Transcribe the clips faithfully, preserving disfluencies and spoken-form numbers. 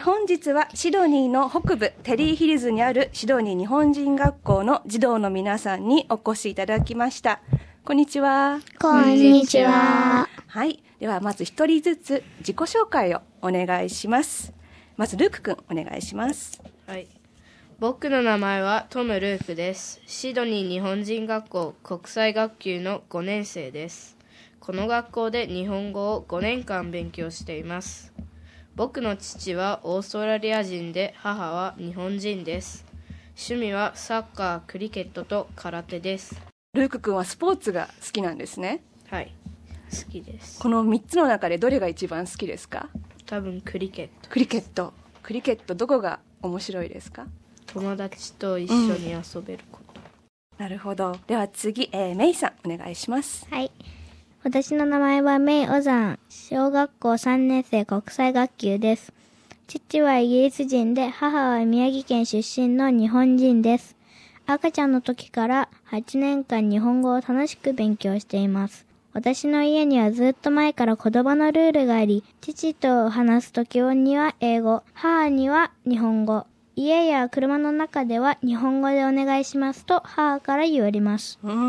本日はシドニーの北部テリーヒルズにあるシドニー日本人学校の児童の皆さんにお越しいただきました。こんにちは。 こんにちは。 はい。ではまず一人ずつ自己紹介をお願いします。まずルークくんお願いします。 はい。僕の名前はトム・ルークです。シドニー日本人学校国際学級のごねん生です。この学校で日本語をごねんかん勉強しています。僕の父はオーストラリア人で母は日本人です。趣味はサッカー、クリケットと空手です。 ルークくんはスポーツが好きなんですね。 はい、好きです。 このみっつの中でどれが一番好きですか？ 多分クリケット。 クリケット。クリケットどこが面白いですか？ 友達と一緒に遊べること。 うん、なるほど。では次、えー、メイさんお願いします。 はい。私の名前はメイ・オザン。小学校さんねん生国際学級です。父はイギリス人で、母は宮城県出身の日本人です。赤ちゃんの時からはちねんかん日本語を楽しく勉強しています。私の家にはずっと前から言葉のルールがあり、父と話す時には英語、母には日本語。家や車の中では日本語でお願いしますと母から言われます。 うん。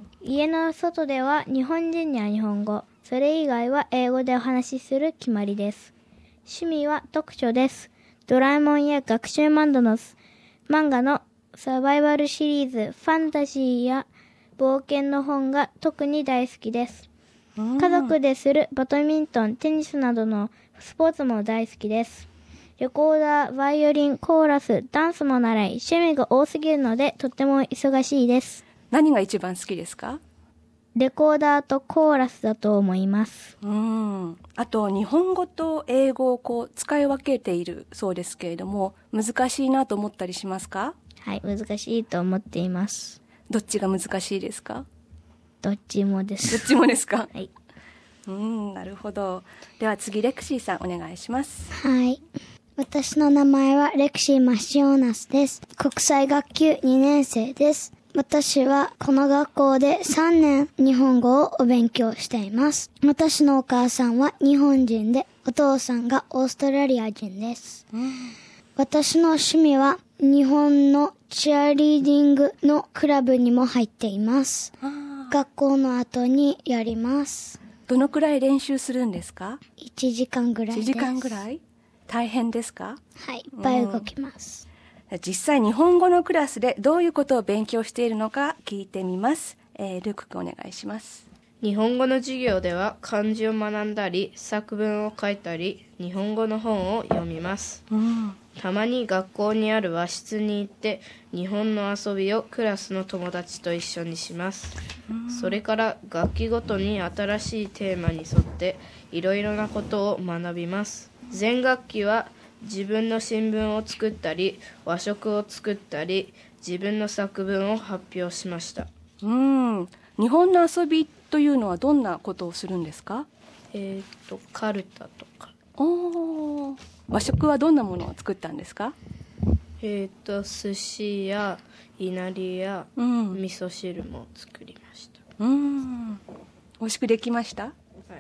家の外では日本人には日本語、それ以外は英語でお話しする決まりです。趣味は読書です。ドラえもんや学習漫画の漫画のサバイバルシリーズ、ファンタジーや冒険の本が特に大好きです。家族でするバドミントン、テニスなどのスポーツも大好きです。レコーダー、バイオリン、コーラス、ダンスも習い、趣味が多すぎるのでとっても忙しいです。 何が一番好きですか？ レコーダーとコーラスだと思います。 うん。あと日本語と英語をこう使い分けているそうですけれども、難しいなと思ったりしますか？ はい、難しいと思っています。 どっちが難しいですか？ どっちもです。 どっちもですか？ はい。 うん、なるほど。では次レクシーさんお願いします。 はい。私の名前はレクシー・マシオナスです。国際学級にねん生です。私はこの学校でさんねん日本語をお勉強しています。私のお母さんは日本人で、お父さんがオーストラリア人です。うん、私の趣味は日本のチアリーディングのクラブにも入っています。学校の後にやります。 どのくらい練習するんですか？ いちじかんぐらいです。 いちじかんぐらい？大変ですか？ はい、いっぱい動きます。 実際日本語のクラスでどういうことを勉強しているのか聞いてみます。えー、ルーク君お願いします。 日本語の授業では漢字を学んだり作文を書いたり日本語の本を読みます。うん、たまに学校にある和室に行って日本の遊びをクラスの友達と一緒にします。うん、それから学期ごとに新しいテーマに沿っていろいろなことを学びます。前学期は自分の新聞を作ったり和食を作ったり自分の作文を発表しました。 うん、日本の遊びというのはどんなことをするんですか？ えーとカルタとか。 おー、和食はどんなものを作ったんですか？ えーと寿司やいなりや、うん、味噌汁も作りました。 うん、美味しくできました？はい。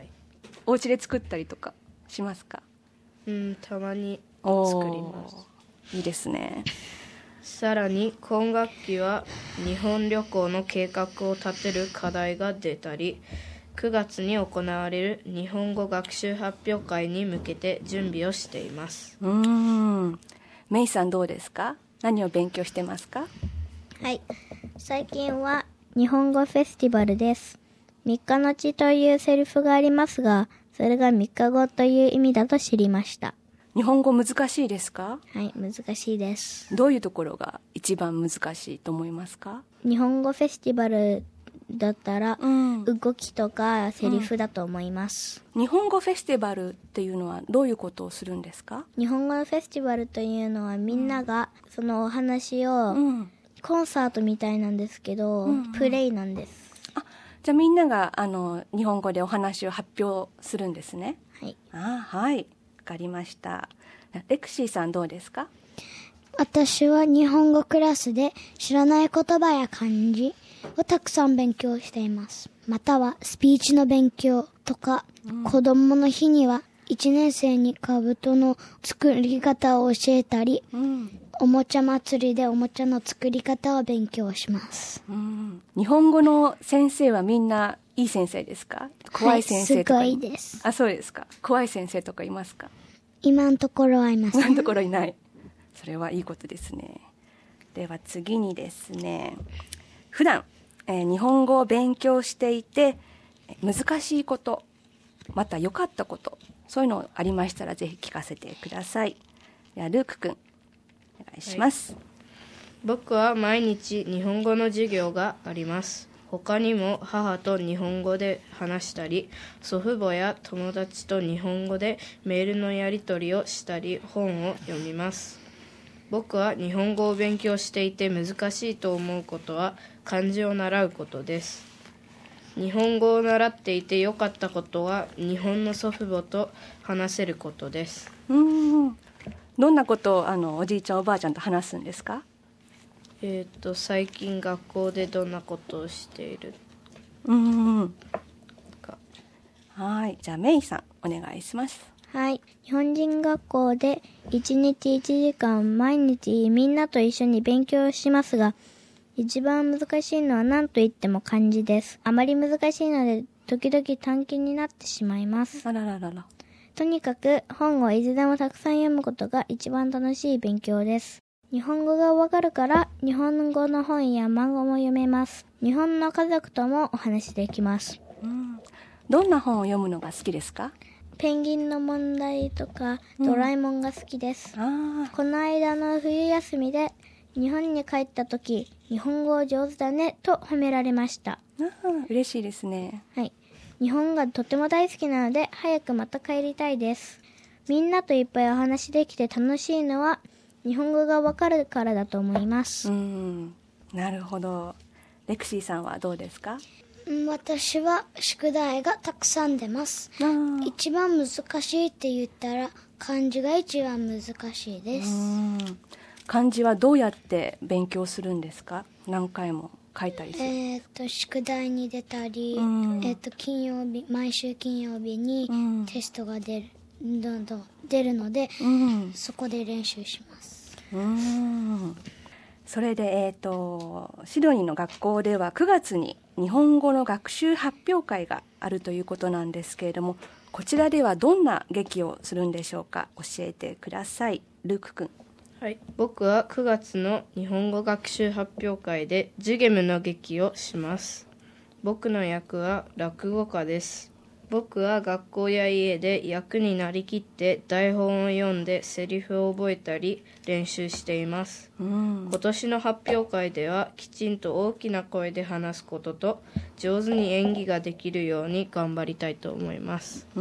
お家で作ったりとかしますか？ うん、たまに作ります。 いいですね。 さらに今学期は日本旅行の計画を立てる課題が出たり、くがつに行われる日本語学習発表会に向けて準備をしています。 うーん、メイさんどうですか？何を勉強してますか？ はい、最近は日本語フェスティバルです。みっかのちというセリフがありますが、それがみっかごという意味だと知りました。 日本語難しいですか？ はい、難しいです。 どういうところが一番難しいと思いますか？ 日本語フェスティバルだったら、うん、動きとかセリフだと思います、 うん。日本語フェスティバルっていうのはどういうことをするんですか？ 日本語のフェスティバルというのはみんながそのお話を、うん、コンサートみたいなんですけど、うんうん、プレイなんです。 あ、じゃあみんながあの日本語でお話を発表するんですね。 はい。 あ、はい。わかりました。レクシーさんどうですか？ 私は日本語クラスで知らない言葉や漢字をたくさん勉強しています。またはスピーチの勉強とか、うん、子供の日にはいちねん生にカブトの作り方を教えたり、うん、おもちゃ祭りでおもちゃの作り方を勉強します。 うん、日本語の先生はみんないい先生ですか？怖い先生とか、 はい、すごいです。 あ、そうですか。怖い先生とかいますか？ 今のところはいません。 今のところいない。それはいいことですね。では次にですね、普段、えー、日本語を勉強していて難しいこと、また良かったこと、そういうのありましたらぜひ聞かせてください。ではルークくん、お願いします。はい、 僕は毎日日本語の授業があります。他にも母と日本語で話したり、祖父母や友達と日本語でメールのやり取りをしたり、本を読みます。僕は日本語を勉強していて難しいと思うことは漢字を習うことです。日本語を習っていて良かったことは日本の祖父母と話せることです。 うーん、どんなことをあのおじいちゃんおばあちゃんと話すんですか？ えー、と最近学校でどんなことをしているうんか。はい、じゃあメイさんお願いします。 はい、日本人学校でいちにちいちじかん毎日みんなと一緒に勉強しますが、一番難しいのは何と言っても漢字です。あまり難しいので時々短期になってしまいます。 あらららら。 とにかく本をいつでもたくさん読むことが一番楽しい勉強です。日本語がわかるから日本語の本や漫画も読めます。日本の家族ともお話できます。 うん、どんな本を読むのが好きですか？ ペンギンの問題とかドラえもんが好きです。うん、あ、この間の冬休みで日本に帰った時、日本語上手だねと褒められました。 あ、嬉しいですね。 はい、日本がとても大好きなので早くまた帰りたいです。みんなといっぱいお話できて楽しいのは日本語がわかるからだと思います。 うん、なるほど。レクシーさんはどうですか？ 私は宿題がたくさん出ます。一番難しいって言ったら漢字が一番難しいです。うん、 漢字はどうやって勉強するんですか？何回も書いたりする？ えっと宿題に出たり、うん、えっと金曜日毎週金曜日にテストが出る、うん、どんどん出るので、うん、そこで練習します。 うん、それで、えーと、シドニーの学校ではくがつに日本語の学習発表会があるということなんですけれども、こちらではどんな劇をするんでしょうか？教えてください。ルークくん。 はい、僕はくがつの日本語学習発表会でジュゲムの劇をします。僕の役は落語家です。僕は学校や家で役になりきって台本を読んでセリフを覚えたり練習しています。うん、今年の発表会ではきちんと大きな声で話すことと上手に演技ができるように頑張りたいと思います。 うん、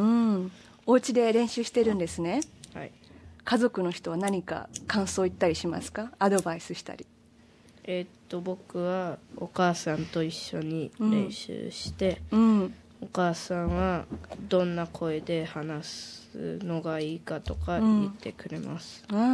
お家で練習してるんですね。 はい。 家族の人は何か感想言ったりしますか？アドバイスしたり。 えー、っと僕はお母さんと一緒に練習して、うんうん、お母さんはどんな声で話すのがいいかとか言ってくれます。 うん、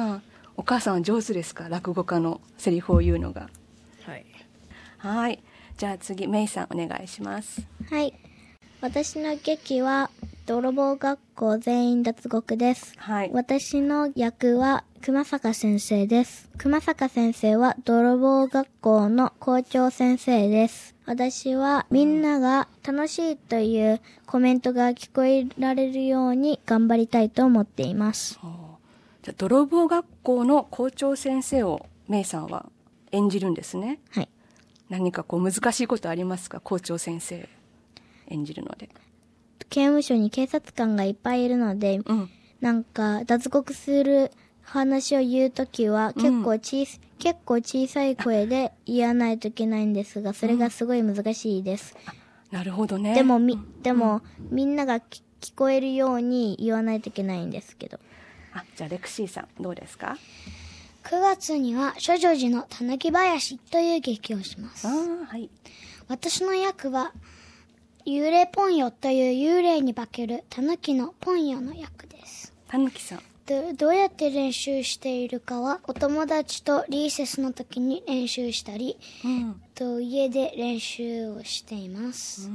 あ、お母さんは上手ですか？落語家のセリフを言うのが。 はい。 はい。じゃあ次メイさんお願いします。 はい。私の劇は泥棒学校全員脱獄です。はい。私の役は熊坂先生です。熊坂先生は泥棒学校の校長先生です。私はみんなが楽しいというコメントが聞こえられるように頑張りたいと思っています。 じゃあ泥棒学校の校長先生をメイさんは演じるんですね。 はい。 何かこう難しいことありますか？校長先生演じるので。 刑務所に警察官がいっぱいいるので、うん、なんか脱獄する話を言うときは結構小、うん、結構小さい声で言わないといけないんですが、それがすごい難しいです。 うん、なるほどね。 でもみ、でも、うん、みんなが聞こえるように言わないといけないんですけど。 あ、じゃあレクシーさんどうですか？ くがつには諸女寺のたぬき林という劇をします。 あ、はい。 私の役は幽霊ポンヨという幽霊に化けるタヌキのポンヨの役です。 タヌキさん。 とどうやって練習しているかは、お友達とリーセスの時に練習したり、うん、と家で練習をしています、うん、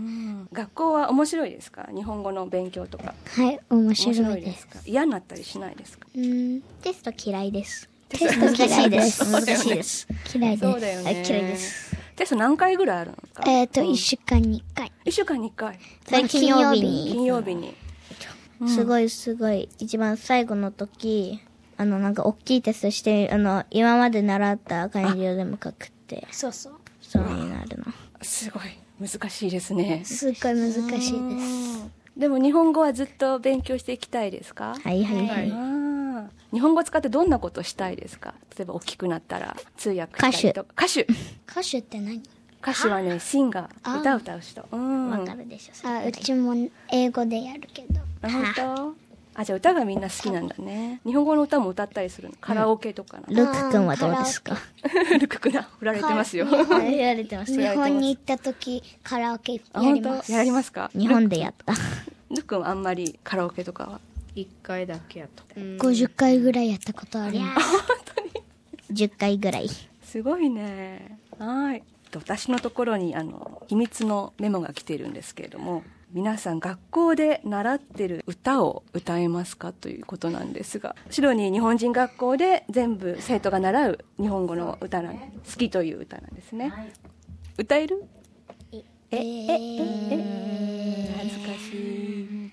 学校は面白いですか？日本語の勉強とか。 はい、面白いです。面白いですか？ 嫌になったりしないですか？ うん、テスト嫌いです。 テスト嫌いです。 難しいです。 嫌いです。 そうだよね。 嫌いです。 テスト何回ぐらいあるのか？ えっ、ー、と、一、うん、週間に一回。 一週間に一回。 金曜日に。 金曜日に。 うん、すごいすごい、一番最後の時、あの、なんか大きいテストして、あの、今まで習った漢字を全部書くって。 そうそう。 そうになるの。 すごい、難しいですね。 すっごい難しいです。 でも日本語はずっと勉強していきたいですか？ はいはいはい。 あ、日本語を使ってどんなことしたいですか？例えば大きくなったら通訳したりとか。歌手。 歌手って何？ 歌手はね、シンガー、歌を歌う人。 うん。わかるでしょ。 あ、うちも英語でやるけど。 あ、本当？あ、じゃあ歌がみんな好きなんだね。日本語の歌も歌ったりするの？カラオケとかな。 ルク君はどうですか？ ルク君な、振られてますよ。 振られてます。 日本に行った時、カラオケやります。 やりますか？ 日本でやった。 ルク君はあんまりカラオケとかは？ いっかいだけやった。 ごじゅっかいぐらいやったことある。 本当にじゅっかいぐらい。 すごいね。はい。私のところにあの秘密のメモが来ているんですけれども、皆さん学校で習ってる歌を歌えますかということなんですが、シドニー日本人学校で全部生徒が習う日本語の歌なん好きという歌なんですね。歌える？えええええ恥ずかしい。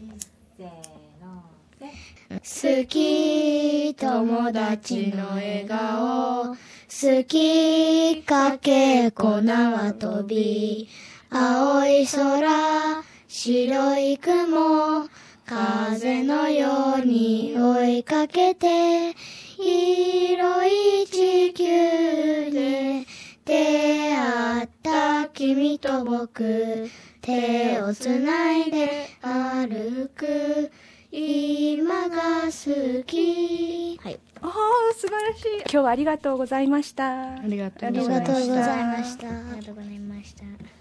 好き友達の笑顔、好きかけ粉は飛び、青い空白い雲、風のように追いかけて、広い地球で出会った君と僕、手をつないで歩く、今が好き。 はい。おー、素晴らしい。今日はありがとうございました。 ありがとうございました。 ありがとうございました。 ありがとうございました。